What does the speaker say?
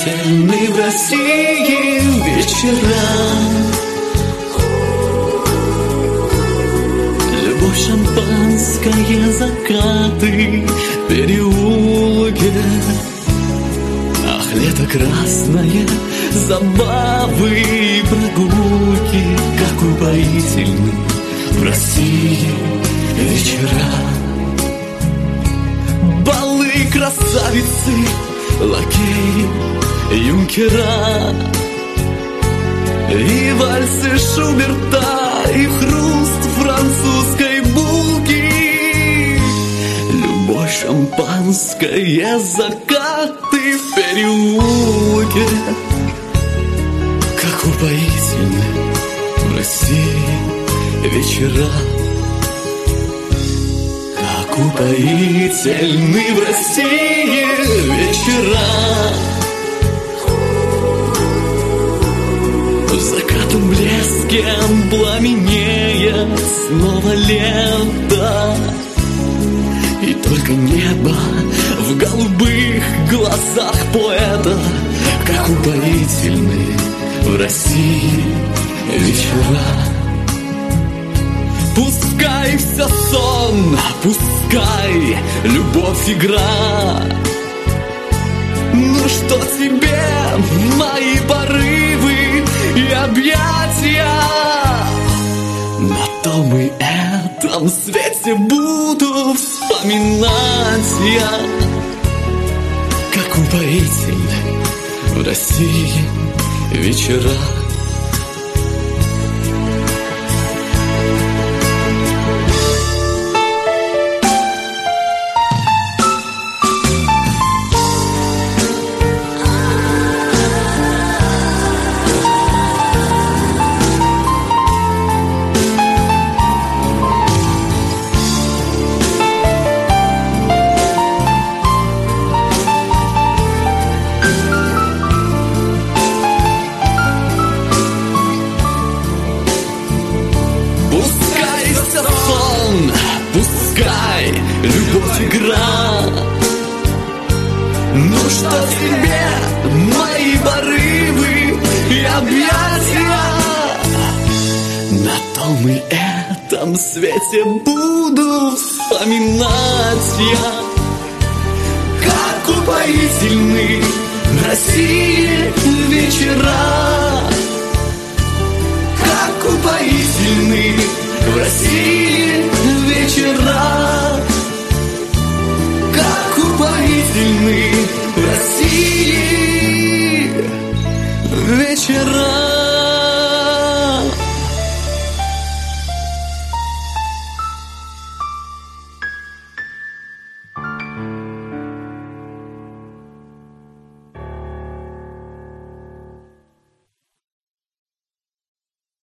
упоительны в России вечера. Любовь, шампанское, закаты, переулки. Ах, лето красное, забавы и прогулки, как упоительны в России вечера. Балы, красавицы, лакеи, юнкера, и вальсы Шуберта, и хруст французской булки. Любовь, шампанское, закаты в переулке, как упоительны в России вечера. Как упоительны в России вечера. В закатном блеске пламенеет снова лето, и только небо в голубых глазах поэта. Как упоительны в России вечера. Пускай все сон, пускай любовь игра. Ну что тебе мои порывы и объятия? На том и этом свете буду вспоминать я. Как упоительны в России вечера. Пускай любовь игра. Ну что тебе мои порывы и объятия? На том и этом свете буду вспоминать я. Как упоительны в России вечера. Как упоительны в России